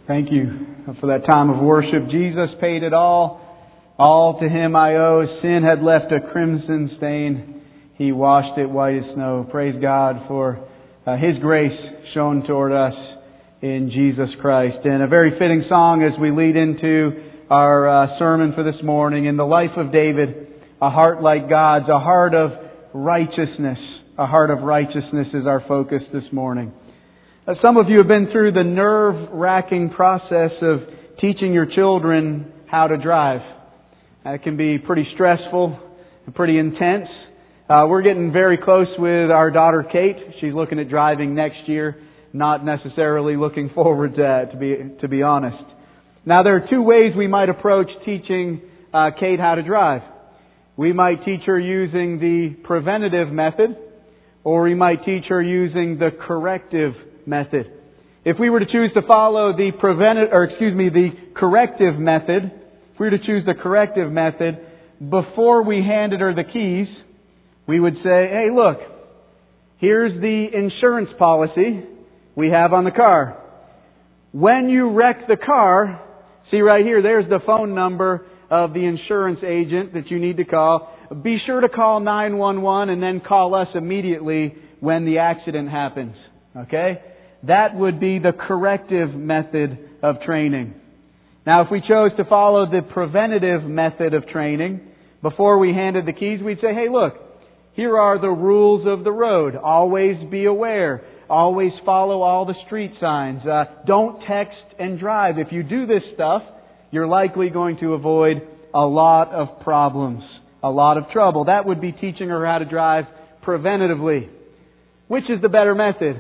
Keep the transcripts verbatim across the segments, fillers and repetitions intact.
Thank you for that time of worship. Jesus paid it all. All to Him I owe. Sin had left a crimson stain. He washed it white as snow. Praise God for uh, His grace shown toward us in Jesus Christ. And a very fitting song as we lead into our uh, sermon for this morning. In the life of David, a heart like God's, a heart of righteousness. A heart of righteousness is our focus this morning. Uh, some of you have been through the nerve-wracking process of teaching your children how to drive. Uh, it can be pretty stressful and pretty intense. Uh, we're getting very close with our daughter Kate. She's looking at driving next year. Not necessarily looking forward to that, to be to be honest. Now, there are two ways we might approach teaching uh, Kate how to drive. We might teach her using the preventative method, or we might teach her using the corrective method. If we were to choose to follow the preventive, or excuse me, the corrective method, if we were to choose the corrective method, before we handed her the keys, we would say, hey, look, here's the insurance policy we have on the car. When you wreck the car, see right here, there's the phone number of the insurance agent that you need to call. Be sure to call nine one one and then call us immediately when the accident happens. Okay? That would be the corrective method of training. Now, if we chose to follow the preventative method of training, before we handed the keys, we'd say, hey, look, here are the rules of the road. Always be aware. Always follow all the street signs. Uh, don't text and drive. If you do this stuff, you're likely going to avoid a lot of problems, a lot of trouble. That would be teaching her how to drive preventatively. Which is the better method?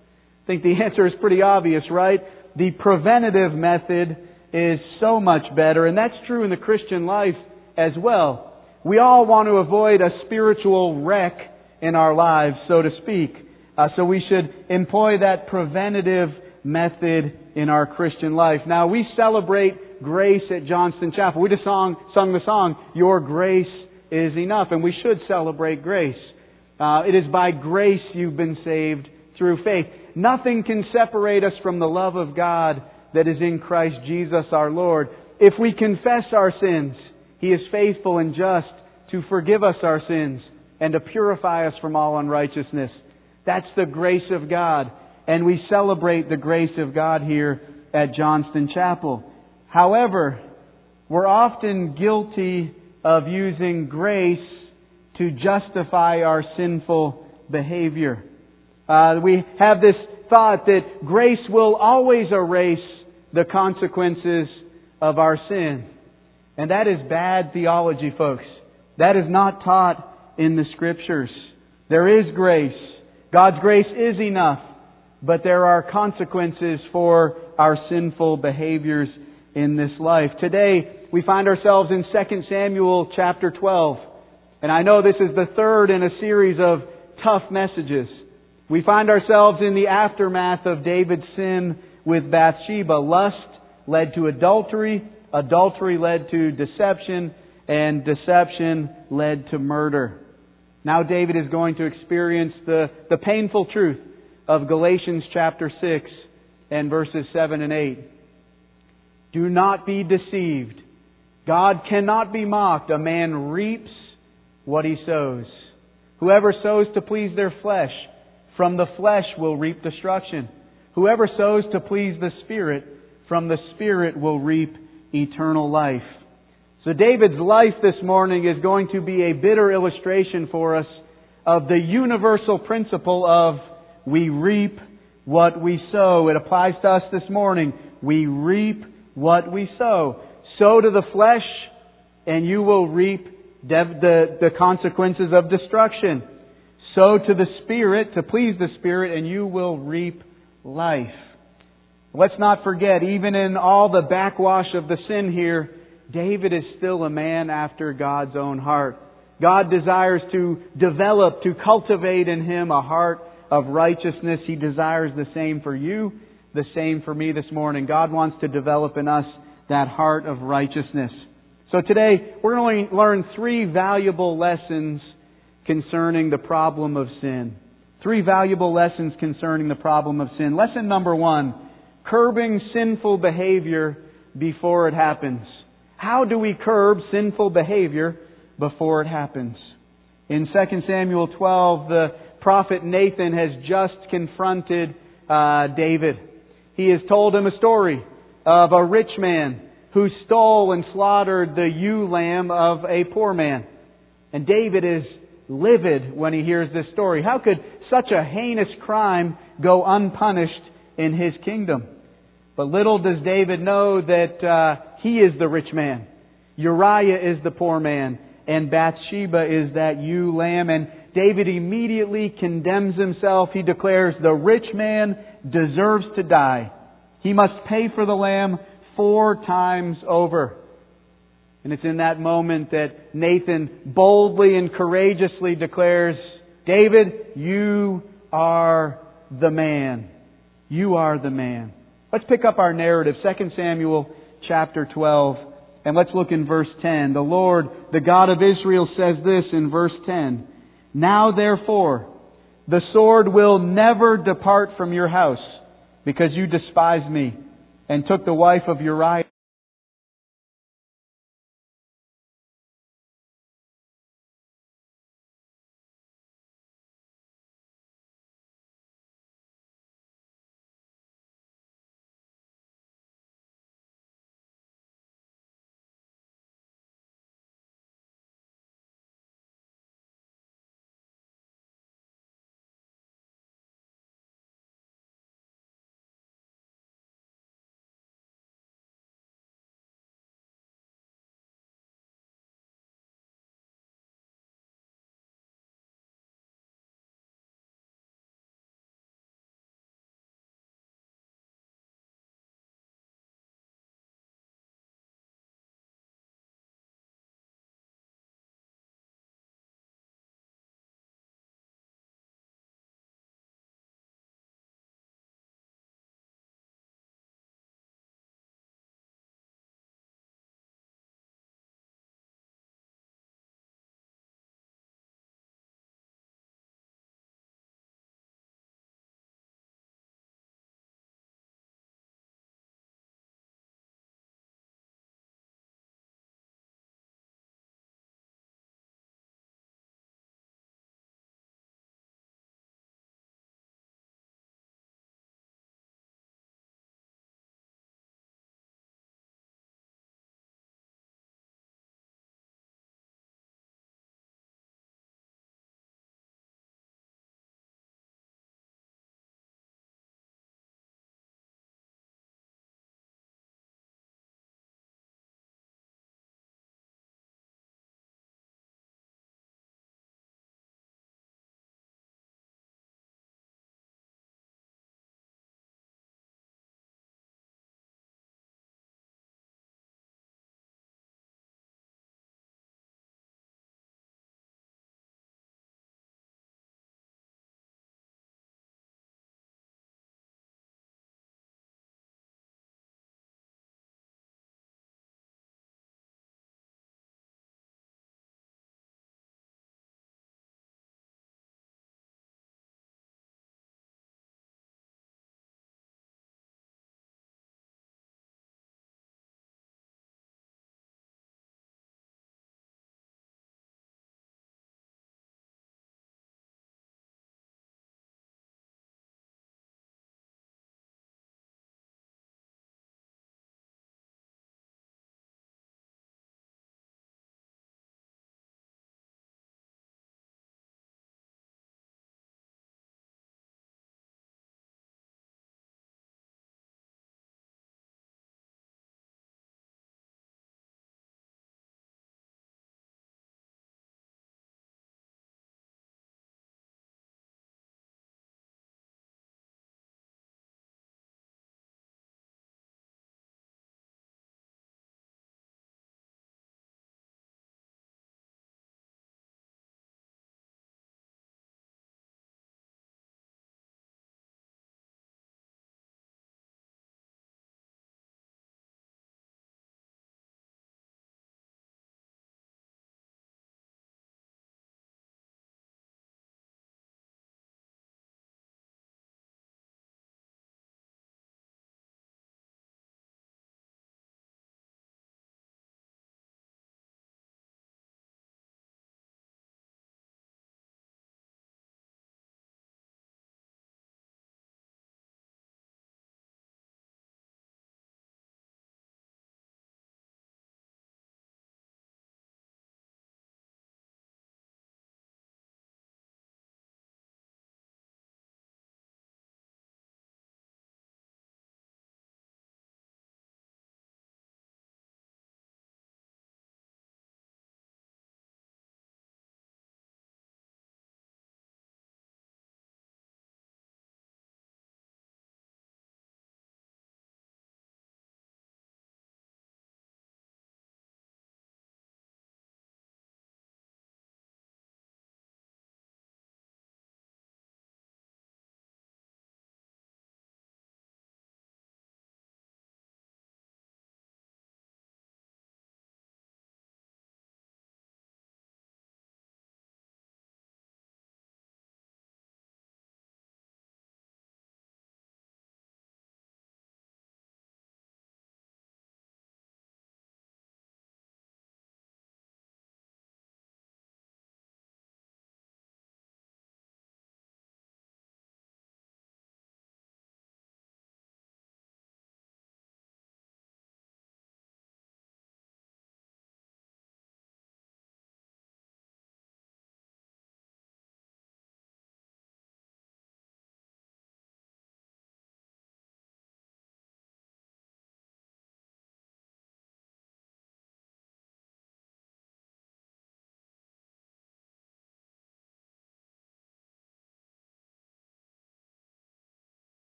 I think the answer is pretty obvious, right? The preventative method is so much better, and that's true in the Christian life as well. We all want to avoid a spiritual wreck in our lives, so to speak. Uh, so we should employ that preventative method in our Christian life. Now, we celebrate grace at Johnston Chapel. We just sung, sung the song, Your Grace is Enough, and we should celebrate grace. Uh, it is by grace you've been saved through faith. Nothing can separate us from the love of God that is in Christ Jesus our Lord. If we confess our sins, He is faithful and just to forgive us our sins and to purify us from all unrighteousness. That's the grace of God. And we celebrate the grace of God here at Johnston Chapel. However, we're often guilty of using grace to justify our sinful behavior. Uh, we have this thought that grace will always erase the consequences of our sin. And that is bad theology, folks. That is not taught in the Scriptures. There is grace. God's grace is enough. But there are consequences for our sinful behaviors in this life. Today, we find ourselves in Second Samuel chapter twelve. And I know this is the third in a series of tough messages. We find ourselves in the aftermath of David's sin with Bathsheba. Lust led to adultery, adultery led to deception, and deception led to murder. Now David is going to experience the, the painful truth of Galatians chapter six and verses seven and eight. Do not be deceived. God cannot be mocked. A man reaps what he sows. Whoever sows to please their flesh, from the flesh will reap destruction. Whoever sows to please the Spirit, from the Spirit will reap eternal life. So David's life this morning is going to be a bitter illustration for us of the universal principle of we reap what we sow. It applies to us this morning. We reap what we sow. Sow to the flesh, and you will reap dev- the, the consequences of destruction. Sow to the Spirit, to please the Spirit, and you will reap life. Let's not forget, even in all the backwash of the sin here, David is still a man after God's own heart. God desires to develop, to cultivate in him a heart of righteousness. He desires the same for you, the same for me this morning. God wants to develop in us that heart of righteousness. So today, we're going to learn three valuable lessons concerning the problem of sin. Three valuable lessons concerning the problem of sin. Lesson number one, curbing sinful behavior before it happens. How do we curb sinful behavior before it happens? In Second Samuel twelve, the prophet Nathan has just confronted uh, David. He has told him a story of a rich man who stole and slaughtered the ewe lamb of a poor man. And David is livid when he hears this story. How could such a heinous crime go unpunished in his kingdom? But little does David know that uh, he is the rich man. Uriah is the poor man. And Bathsheba is that ewe lamb. And David immediately condemns himself. He declares the rich man deserves to die. He must pay for the lamb four times over. And it's in that moment that Nathan boldly and courageously declares, David, you are the man. You are the man. Let's pick up our narrative, Second Samuel chapter twelve, and let's look in verse ten. The Lord, the God of Israel, says this in verse ten. Now therefore, the sword will never depart from your house, because you despised me, and took the wife of Uriah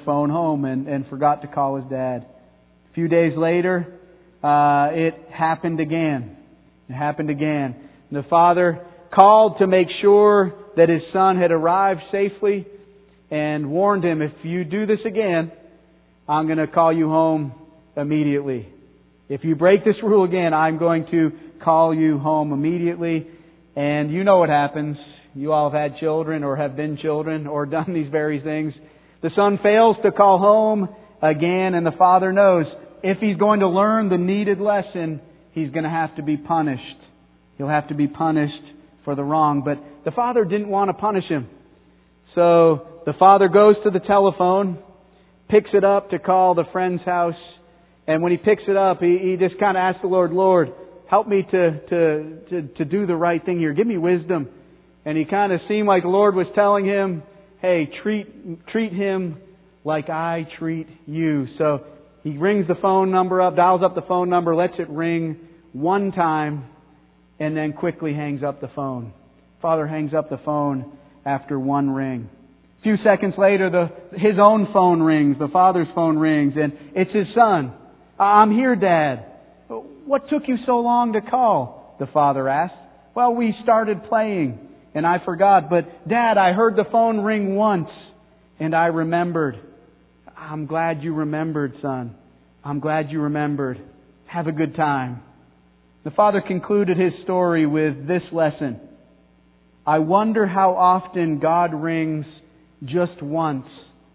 phone home and, and forgot to call his dad. A few days later, uh, it happened again. It happened again. The father called to make sure that his son had arrived safely and warned him, if you do this again, I'm going to call you home immediately. If you break this rule again, I'm going to call you home immediately. And you know what happens. You all have had children or have been children or done these very things. The son fails to call home again, and the father knows if he's going to learn the needed lesson, he's going to have to be punished. He'll have to be punished for the wrong. But the father didn't want to punish him. So the father goes to the telephone, picks it up to call the friend's house, and when he picks it up, he, he just kind of asks the Lord, Lord, help me to, to, to, to do the right thing here. Give me wisdom. And he kind of seemed like the Lord was telling him, hey, treat treat him like I treat you. So he rings the phone number up, dials up the phone number, lets it ring one time, and then quickly hangs up the phone. Father hangs up the phone after one ring. A few seconds later, the his own phone rings, the father's phone rings, and it's his son. I'm here, Dad. What took you so long to call? The father asked. Well, we started playing, and I forgot. But, Dad, I heard the phone ring once, and I remembered. I'm glad you remembered, son. I'm glad you remembered. Have a good time. The father concluded his story with this lesson. I wonder how often God rings just once,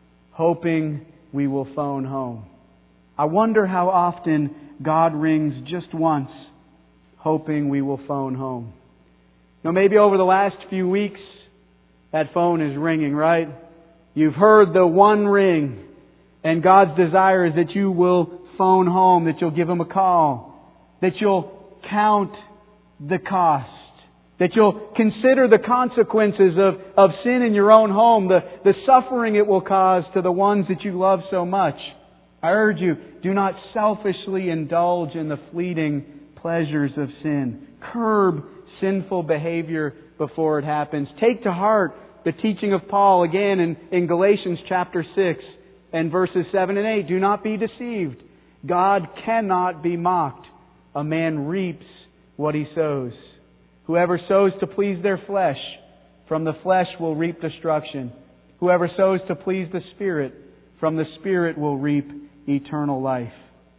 hoping we will phone home. I wonder how often God rings just once, hoping we will phone home. Now, maybe over the last few weeks, that phone is ringing, right? You've heard the one ring, and God's desire is that you will phone home, that you'll give Him a call, that you'll count the cost, that you'll consider the consequences of, of sin in your own home, the, the suffering it will cause to the ones that you love so much. I urge you, do not selfishly indulge in the fleeting pleasures of sin. Curb sinful behavior before it happens. Take to heart the teaching of Paul again in, in Galatians chapter six and verses seven and eight. Do not be deceived. God cannot be mocked. A man reaps what he sows. Whoever sows to please their flesh, from the flesh will reap destruction. Whoever sows to please the Spirit, from the Spirit will reap eternal life.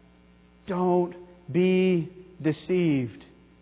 Don't be deceived.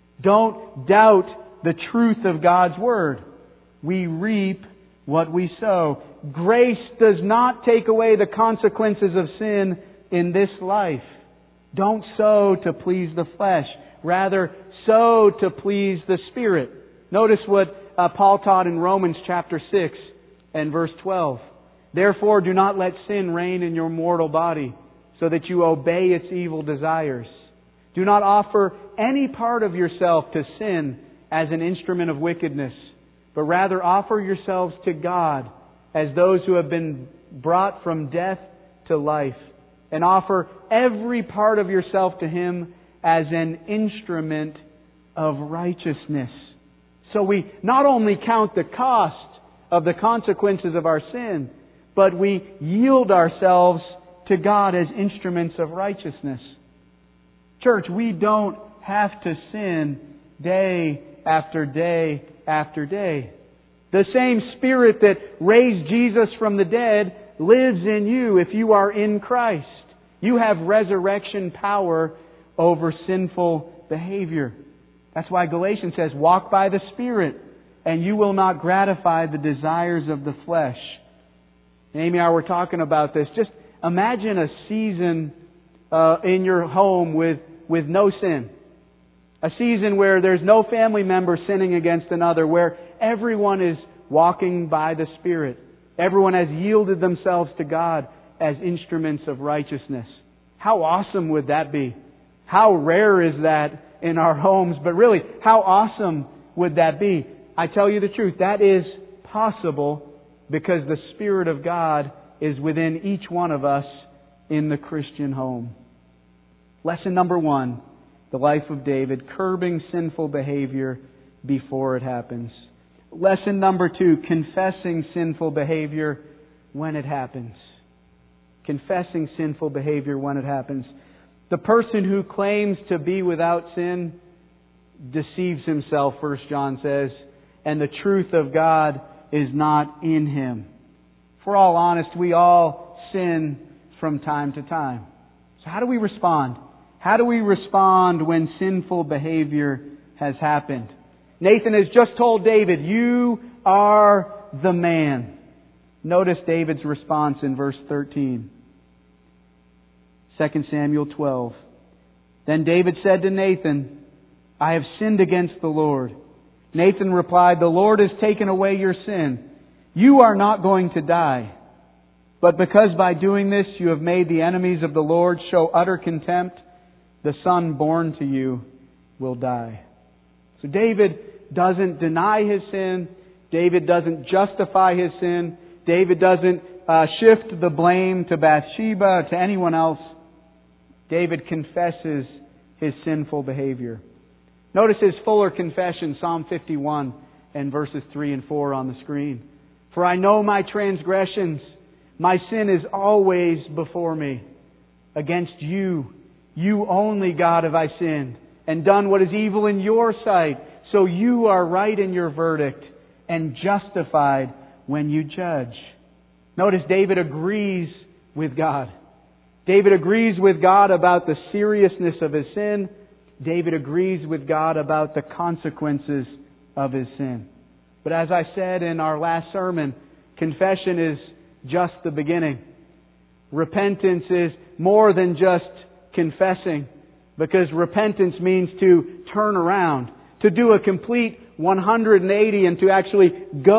Don't doubt the truth of God's Word. We reap what we sow. Grace does not take away the consequences of sin in this life. Don't sow to please the flesh. Rather, sow to please the Spirit. Notice what uh, Paul taught in Romans chapter six and verse twelve. Therefore, do not let sin reign in your mortal body, so that you obey its evil desires. Do not offer any part of yourself to sin as an instrument of wickedness, but rather offer yourselves to God as those who have been brought from death to life, and offer every part of yourself to Him as an instrument of righteousness. So we not only count the cost of the consequences of our sin, but we yield ourselves to God as instruments of righteousness. Church, we don't have to sin day after day after day. The same Spirit that raised Jesus from the dead lives in you if you are in Christ. You have resurrection power over sinful behavior. That's why Galatians says, walk by the Spirit, and you will not gratify the desires of the flesh. And Amy and I were talking about this. Just imagine a season uh, in your home with, with no sin. A season where there's no family member sinning against another, where everyone is walking by the Spirit. Everyone has yielded themselves to God as instruments of righteousness. How awesome would that be? How rare is that in our homes? But really, how awesome would that be? I tell you the truth, that is possible because the Spirit of God is within each one of us in the Christian home. Lesson number one, the life of David, curbing sinful behavior before it happens. Lesson number two, confessing sinful behavior when it happens. Confessing sinful behavior when it happens. The person who claims to be without sin deceives himself, First John says, and the truth of God is not in him. If we're all honest, we all sin from time to time. So how do we respond? How do we respond when sinful behavior has happened? Nathan has just told David, "You are the man." Notice David's response in verse thirteen. Second Samuel twelve. Then David said to Nathan, "I have sinned against the Lord." Nathan replied, "The Lord has taken away your sin. You are not going to die. But because by doing this you have made the enemies of the Lord show utter contempt, the son born to you will die." So David doesn't deny his sin. David doesn't justify his sin. David doesn't uh, shift the blame to Bathsheba, to anyone else. David confesses his sinful behavior. Notice his fuller confession, Psalm fifty-one and verses three and four on the screen. "For I know my transgressions. My sin is always before me. Against you, you only, God, have I sinned, and done what is evil in your sight. So you are right in your verdict, and justified when you judge." Notice David agrees with God. David agrees with God about the seriousness of his sin. David agrees with God about the consequences of his sin. But as I said in our last sermon, confession is just the beginning. Repentance is more than just confessing, because repentance means to turn around, to do a complete one hundred eighty and to actually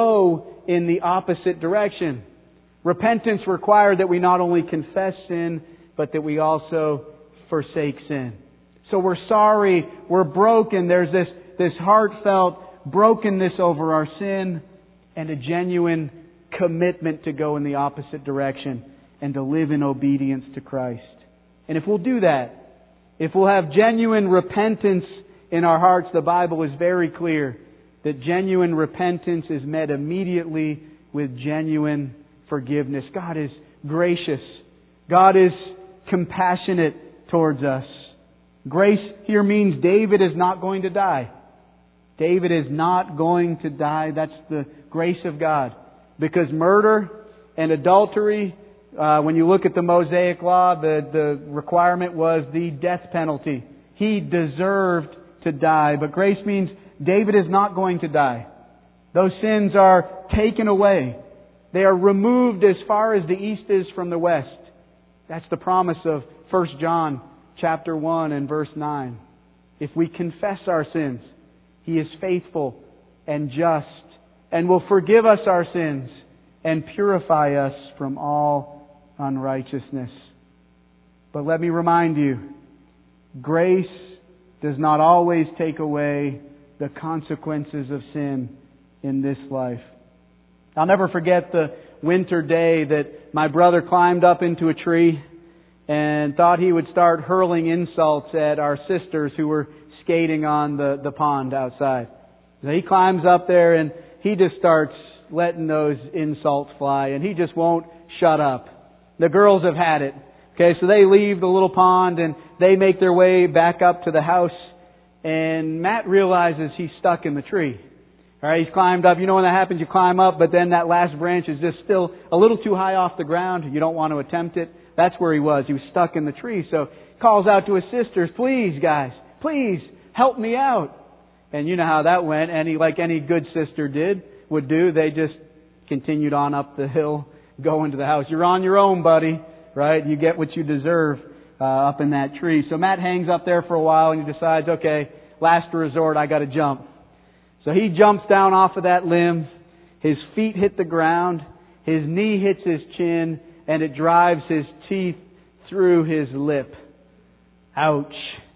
go in the opposite direction. Repentance requires that we not only confess sin, but that we also forsake sin. So we're sorry, we're broken, there's this, this heartfelt brokenness over our sin, and a genuine commitment to go in the opposite direction and to live in obedience to Christ. And if we'll do that, if we'll have genuine repentance in our hearts, the Bible is very clear that genuine repentance is met immediately with genuine forgiveness. God is gracious. God is compassionate towards us. Grace here means David is not going to die. David is not going to die. That's the grace of God. Because murder and adultery, uh, when you look at the Mosaic Law, the, the requirement was the death penalty. He deserved to die. But grace means David is not going to die. Those sins are taken away. They are removed as far as the east is from the west. That's the promise of First John chapter one and verse nine. If we confess our sins, He is faithful and just and will forgive us our sins and purify us from all unrighteousness. But let me remind you, grace does not always take away the consequences of sin in this life. I'll never forget the winter day that my brother climbed up into a tree and thought he would start hurling insults at our sisters who were skating on the, the pond outside. So he climbs up there and he just starts letting those insults fly, and he just won't shut up. The girls have had it. Okay, so they leave the little pond and they make their way back up to the house, and Matt realizes he's stuck in the tree. All right, he's climbed up. You know when that happens, you climb up, but then that last branch is just still a little too high off the ground. You don't want to attempt it. That's where he was. He was stuck in the tree. So he calls out to his sisters, "Please, guys, please help me out." And you know how that went. Any like any good sister did would do. They just continued on up the hill, going to the house. "You're on your own, buddy." Right? You get what you deserve uh, up in that tree. So Matt hangs up there for a while and he decides, okay, last resort, I got to jump. So he jumps down off of that limb. His feet hit the ground. His knee hits his chin, and it drives his teeth through his lip. Ouch.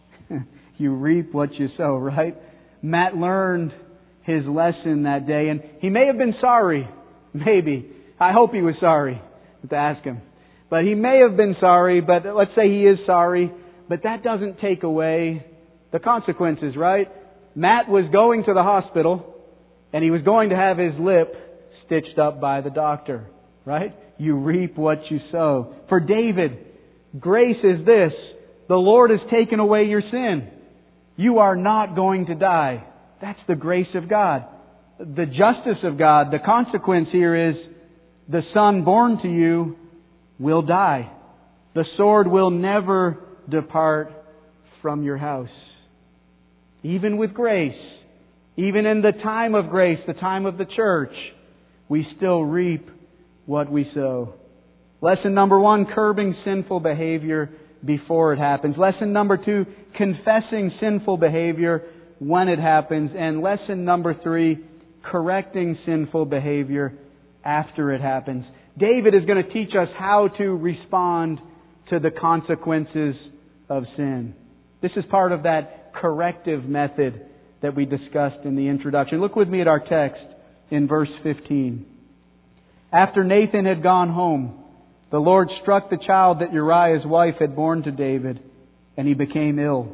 You reap what you sow, right? Matt learned his lesson that day, and he may have been sorry. Maybe. I hope he was sorry to ask him. But he may have been sorry, but let's say he is sorry, but that doesn't take away the consequences, right? Matt was going to the hospital, and he was going to have his lip stitched up by the doctor. right? You reap what you sow. For David, grace is this: the Lord has taken away your sin. You are not going to die. That's the grace of God. The justice of God, the consequence here is the son born to you will die. The sword will never depart from your house. Even with grace, even in the time of grace, the time of the church, we still reap what we sow. Lesson number one, curbing sinful behavior before it happens. Lesson number two, confessing sinful behavior when it happens. And lesson number three, correcting sinful behavior after it happens. David is going to teach us how to respond to the consequences of sin. This is part of that corrective method that we discussed in the introduction. Look with me at our text in verse fifteen. After Nathan had gone home, the Lord struck the child that Uriah's wife had borne to David, and he became ill.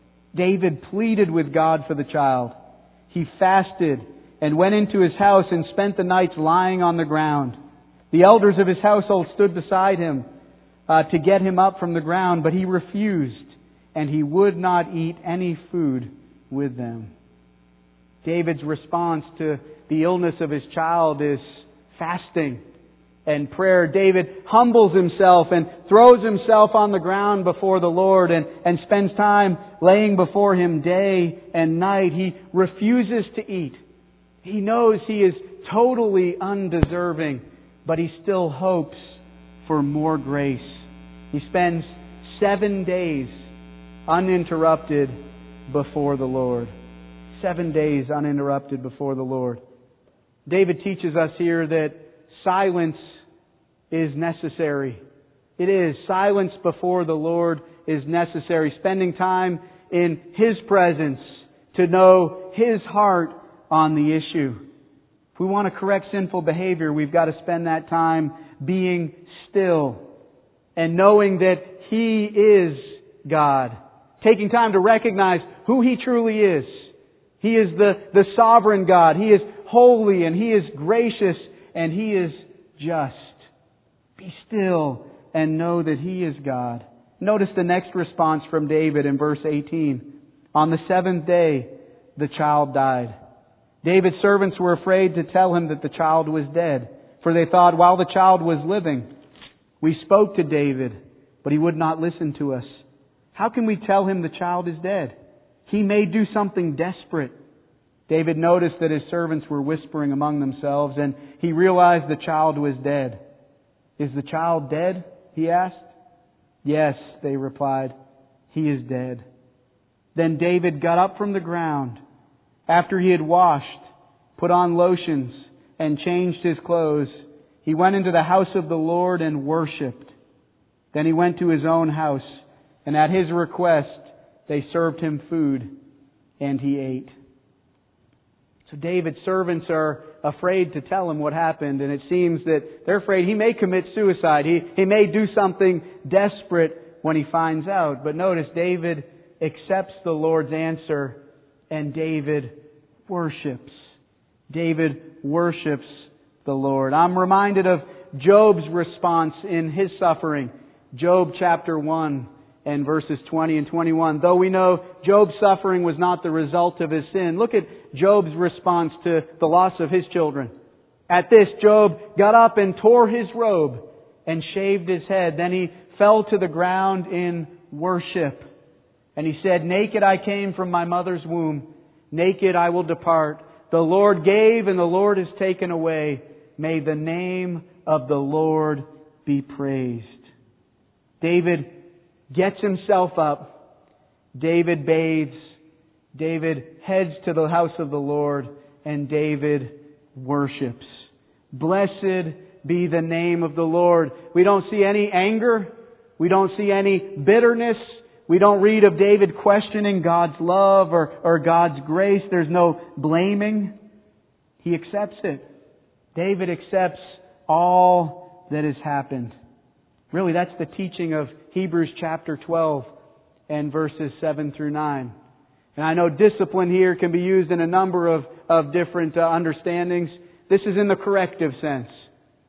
David pleaded with God for the child. He fasted and went into his house and spent the nights lying on the ground. The elders of his household stood beside him uh, to get him up from the ground, but he refused, and he would not eat any food with them. David's response to the illness of his child is fasting and prayer. David humbles himself and throws himself on the ground before the Lord and, and spends time laying before Him day and night. He refuses to eat. He knows he is totally undeserving, but he still hopes for more grace. He spends seven days uninterrupted before the Lord. Seven days uninterrupted before the Lord. David teaches us here that silence is necessary. It is. Silence before the Lord is necessary. Spending time in His presence to know His heart on the issue. If we want to correct sinful behavior, we've got to spend that time being still and knowing that He is God. Taking time to recognize who He truly is. He is the, the sovereign God. He is holy and He is gracious and He is just. Be still and know that He is God. Notice the next response from David in verse eighteen. On the seventh day, the child died. David's servants were afraid to tell him that the child was dead, for they thought, while the child was living, we spoke to David, but he would not listen to us. How can we tell him the child is dead? He may do something desperate. David noticed that his servants were whispering among themselves, and he realized the child was dead. Is the child dead? He asked. Yes, they replied. He is dead. Then David got up from the ground. After he had washed, put on lotions, and changed his clothes, he went into the house of the Lord and worshipped. Then he went to his own house, and at his request they served him food, and he ate. So David's servants are afraid to tell him what happened, and it seems that they're afraid he may commit suicide. He, he may do something desperate when he finds out. But notice, David accepts the Lord's answer, and David worships. David worships the Lord. I'm reminded of Job's response in his suffering. Job chapter one and verses twenty and twenty-one. Though we know Job's suffering was not the result of his sin, look at Job's response to the loss of his children. At this, Job got up and tore his robe and shaved his head. Then he fell to the ground in worship. And he said, naked I came from my mother's womb. Naked I will depart. The Lord gave and the Lord has taken away. May the name of the Lord be praised. David gets himself up. David bathes. David heads to the house of the Lord. And David worships. Blessed be the name of the Lord. We don't see any anger. We don't see any bitterness. We don't read of David questioning God's love or, or God's grace. There's no blaming. He accepts it. David accepts all that has happened. Really, that's the teaching of Hebrews chapter twelve and verses seven through nine. And I know discipline here can be used in a number of, of different uh, understandings. This is in the corrective sense.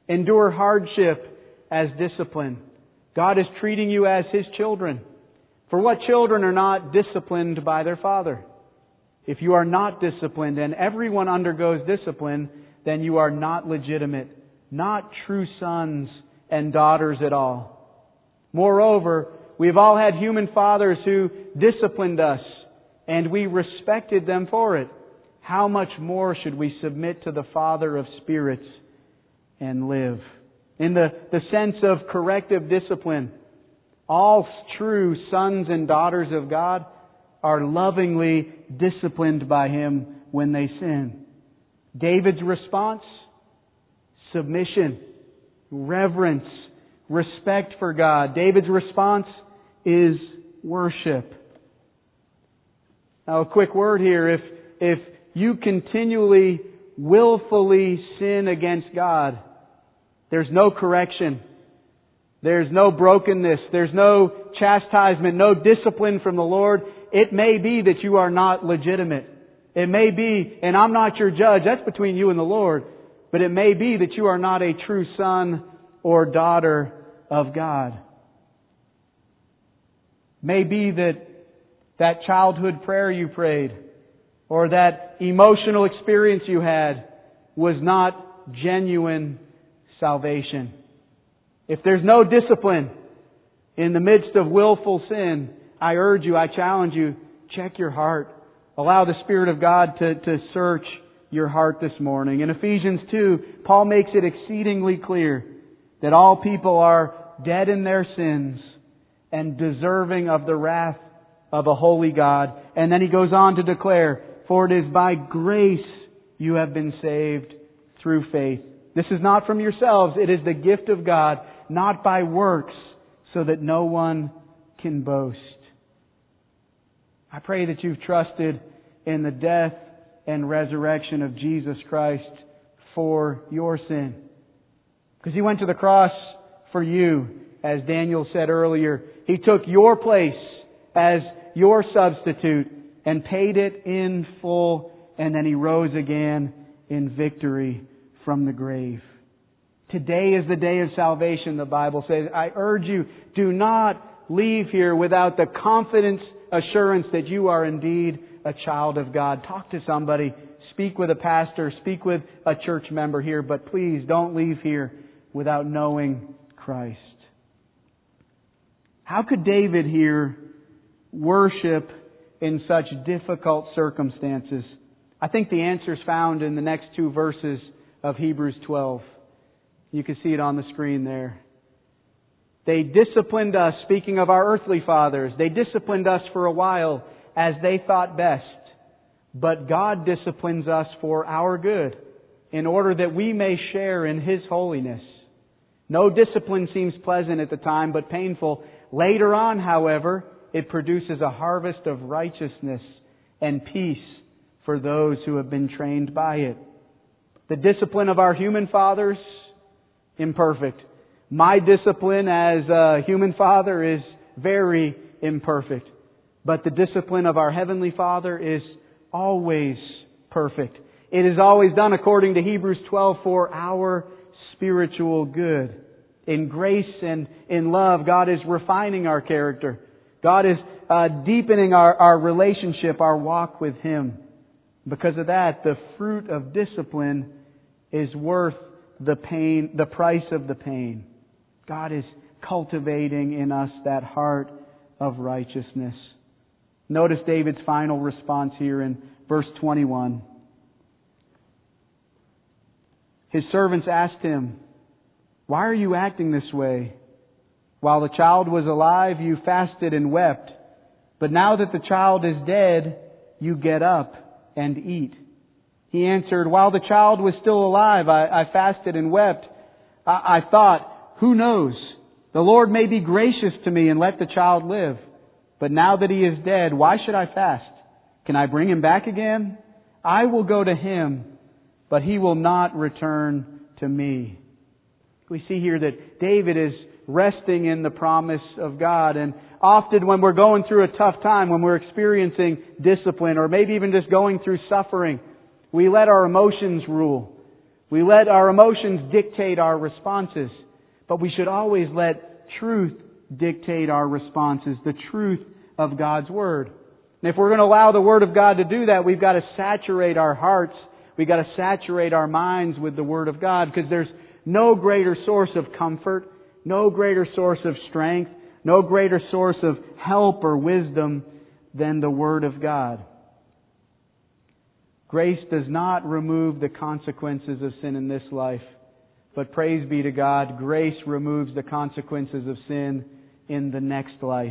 Endure hardship as discipline. God is treating you as His children. For what children are not disciplined by their father? If you are not disciplined, and everyone undergoes discipline, then you are not legitimate, not true sons and daughters at all. Moreover, we've all had human fathers who disciplined us, and we respected them for it. How much more should we submit to the Father of spirits and live? In the, the sense of corrective discipline, all true sons and daughters of God are lovingly disciplined by Him when they sin. David's response? Submission, reverence, respect for God. David's response is worship. Now, a quick word here. If, if you continually, willfully sin against God, there's no correction. There's no brokenness. There's no chastisement, no discipline from the Lord. It may be that you are not legitimate. It may be, and I'm not your judge, that's between you and the Lord, but it may be that you are not a true son or daughter of God. May be that that childhood prayer you prayed, or that emotional experience you had, was not genuine salvation. If there's no discipline in the midst of willful sin, I urge you, I challenge you, check your heart. Allow the Spirit of God to, to search your heart this morning. In Ephesians two, Paul makes it exceedingly clear that all people are dead in their sins and deserving of the wrath of a holy God. And then he goes on to declare, for it is by grace you have been saved through faith. This is not from yourselves, it is the gift of God, not by works, so that no one can boast. I pray that you've trusted in the death and resurrection of Jesus Christ for your sin. Because He went to the cross for you, as Daniel said earlier. He took your place as your substitute and paid it in full, and then He rose again in victory from the grave. Today is the day of salvation, the Bible says. I urge you, do not leave here without the confidence, assurance that you are indeed a child of God. Talk to somebody. Speak with a pastor. Speak with a church member here. But please don't leave here without knowing Christ. How could David here worship in such difficult circumstances? I think the answer is found in the next two verses of Hebrews twelve. You can see it on the screen there. They disciplined us, speaking of our earthly fathers, they disciplined us for a while as they thought best. But God disciplines us for our good, in order that we may share in His holiness. No discipline seems pleasant at the time, but painful. Later on, however, it produces a harvest of righteousness and peace for those who have been trained by it. The discipline of our human fathers, imperfect. My discipline as a human father is very imperfect. But the discipline of our Heavenly Father is always perfect. It is always done according to Hebrews twelve for our spiritual good. In grace and in love, God is refining our character. God is uh, deepening our, our relationship, our walk with Him. Because of that, the fruit of discipline is worth the pain, the price of the pain. God is cultivating in us that heart of righteousness. Notice David's final response here in verse twenty-one. His servants asked him, "Why are you acting this way? While the child was alive, you fasted and wept. But now that the child is dead, you get up and eat." He answered, "While the child was still alive, I, I fasted and wept. I, I thought, who knows? The Lord may be gracious to me and let the child live. But now that he is dead, why should I fast? Can I bring him back again? I will go to him, but he will not return to me." We see here that David is resting in the promise of God. And often when we're going through a tough time, when we're experiencing discipline, or maybe even just going through suffering, we let our emotions rule. We let our emotions dictate our responses, but we should always let truth dictate our responses, the truth of God's Word. And if we're going to allow the Word of God to do that, we've got to saturate our hearts, we've got to saturate our minds with the Word of God, because there's no greater source of comfort, no greater source of strength, no greater source of help or wisdom than the Word of God. Grace does not remove the consequences of sin in this life, but praise be to God, grace removes the consequences of sin in the next life,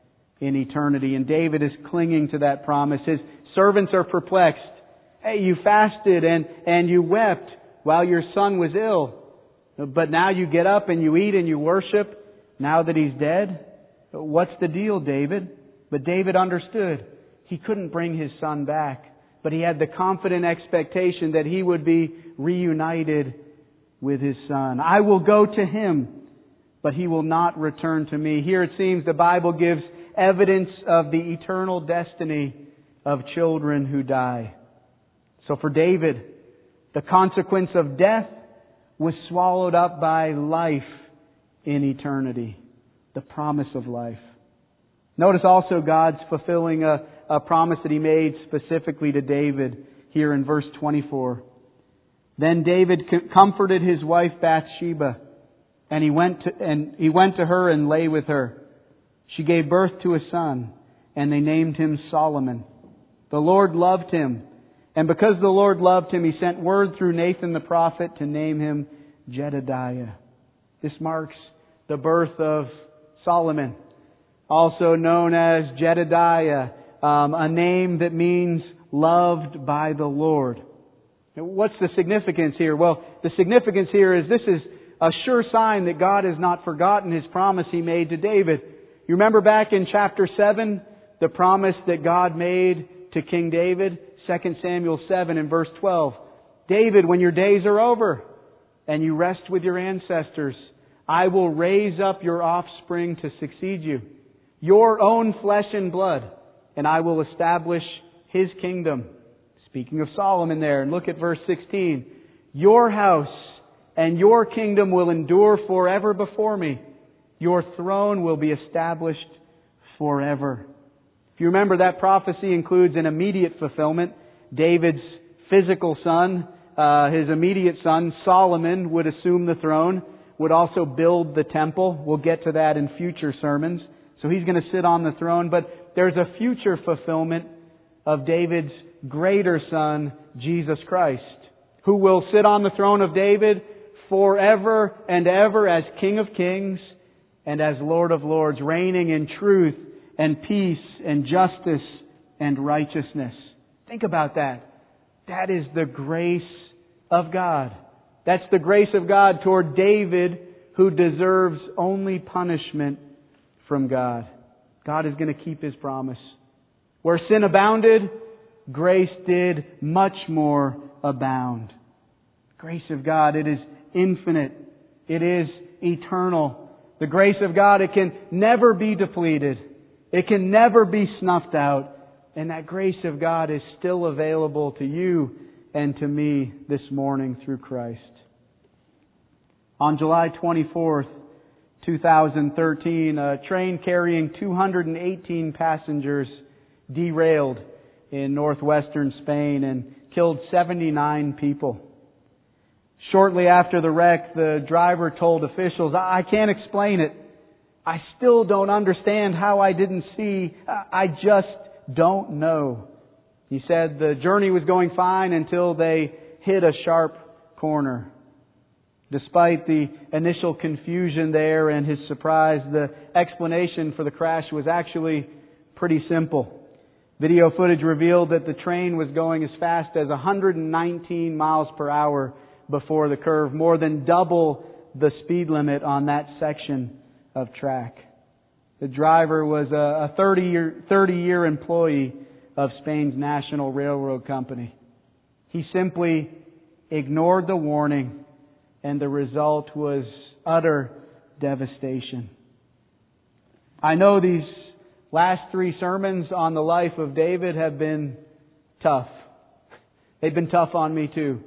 in eternity. And David is clinging to that promise. His servants are perplexed. Hey, you fasted and, and you wept while your son was ill, but now you get up and you eat and you worship now that he's dead? What's the deal, David? But David understood. He couldn't bring his son back, but he had the confident expectation that he would be reunited with his son. I will go to him, but he will not return to me. Here it seems the Bible gives evidence of the eternal destiny of children who die. So for David, the consequence of death was swallowed up by life in eternity, the promise of life. Notice also God's fulfilling a, a promise that He made specifically to David here in verse twenty-four. Then David comforted his wife Bathsheba, and he went to, and he went to her and lay with her. She gave birth to a son, and they named him Solomon. The Lord loved him, and because the Lord loved him, He sent word through Nathan the prophet to name him Jedediah. This marks the birth of Solomon, also known as Jedediah, um, a name that means loved by the Lord. What's the significance here? Well, the significance here is this is a sure sign that God has not forgotten His promise He made to David. You remember back in chapter seven, the promise that God made to King David? Second Samuel seven and verse twelve. David, when your days are over and you rest with your ancestors, I will raise up your offspring to succeed you, your own flesh and blood, and I will establish His kingdom. Speaking of Solomon there, and look at verse sixteen. Your house and your kingdom will endure forever before me. Your throne will be established forever. If you remember, that prophecy includes an immediate fulfillment. David's physical son, uh, his immediate son, Solomon, would assume the throne, would also build the temple. We'll get to that in future sermons. So he's going to sit on the throne. But there's a future fulfillment of David's greater son, Jesus Christ, who will sit on the throne of David forever and ever as King of Kings and as Lord of Lords, reigning in truth and peace and justice and righteousness. Think about that. That is the grace of God. That's the grace of God toward David, who deserves only punishment from God. God is going to keep His promise. Where sin abounded, grace did much more abound. Grace of God, it is infinite. It is eternal. The grace of God, it can never be depleted. It can never be snuffed out. And that grace of God is still available to you and to me this morning through Christ. On July twenty-fourth, two thousand thirteen, a train carrying two hundred eighteen passengers derailed in northwestern Spain and killed seventy-nine people. Shortly after the wreck, the driver told officials, I can't explain it. I still don't understand how I didn't see. I just don't know. He said the journey was going fine until they hit a sharp corner. Despite the initial confusion there and his surprise, the explanation for the crash was actually pretty simple. Video footage revealed that the train was going as fast as one hundred nineteen miles per hour before the curve, more than double the speed limit on that section of track. The driver was a thirty-year employee of Spain's national railroad company. He simply ignored the warning, and the result was utter devastation. I know these last three sermons on the life of David have been tough. They've been tough on me too.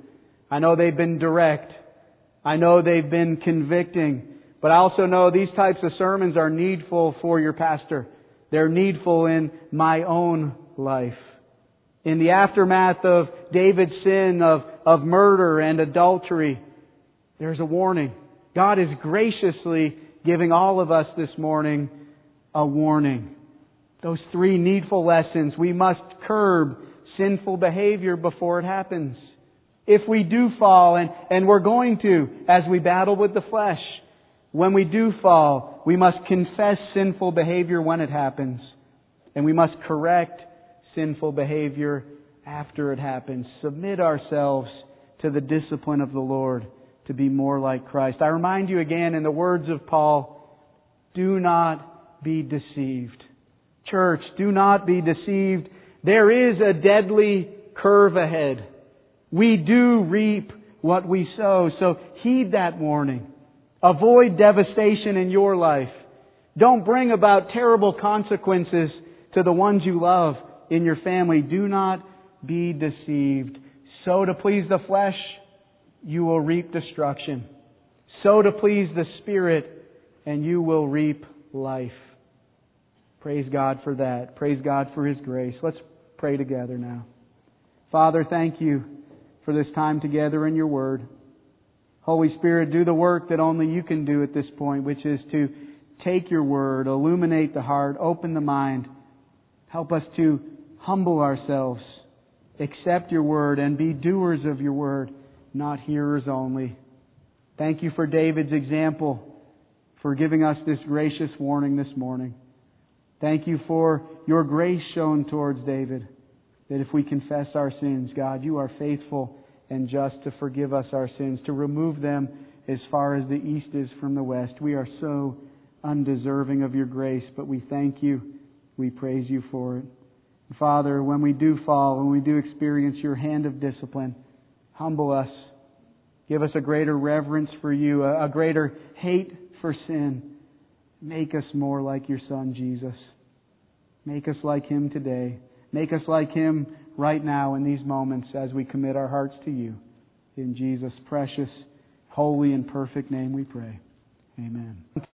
I know they've been direct. I know they've been convicting. But I also know these types of sermons are needful for your pastor. They're needful in my own life. In the aftermath of David's sin of, of murder and adultery, there's a warning. God is graciously giving all of us this morning a warning. Those three needful lessons. We must curb sinful behavior before it happens. If we do fall, and, and we're going to as we battle with the flesh, when we do fall, we must confess sinful behavior when it happens. And we must correct sinful behavior after it happens. Submit ourselves to the discipline of the Lord to be more like Christ. I remind you again in the words of Paul, do not be deceived. Church, do not be deceived. There is a deadly curve ahead. We do reap what we sow. So heed that warning. Avoid devastation in your life. Don't bring about terrible consequences to the ones you love in your family. Do not be deceived. Sow to please the flesh, you will reap destruction. Sow to please the Spirit, and you will reap life. Praise God for that. Praise God for His grace. Let's pray together now. Father, thank you for this time together in your Word. Holy Spirit, do the work that only you can do at this point, which is to take your Word, illuminate the heart, open the mind. Help us to humble ourselves, accept your Word, and be doers of your Word, not hearers only. Thank you for David's example, for giving us this gracious warning this morning. Thank you for your grace shown towards David, that if we confess our sins, God, you are faithful and just to forgive us our sins, to remove them as far as the east is from the west. We are so undeserving of your grace, but we thank you. We praise you for it. Father, when we do fall, when we do experience your hand of discipline, humble us. Give us a greater reverence for you, a greater hate for sin. Make us more like your Son, Jesus. Make us like Him today. Make us like Him right now in these moments as we commit our hearts to you. In Jesus' precious, holy, and perfect name we pray. Amen.